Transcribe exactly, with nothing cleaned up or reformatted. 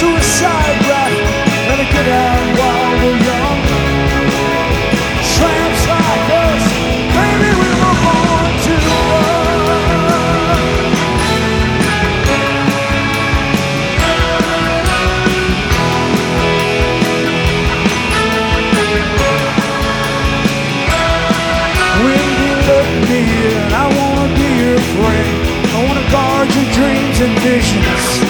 suicide rap, and get out while we're young. Tramps like us, maybe we were born to run. When you look near, I wanna be your friend. I wanna guard your dreams and visions.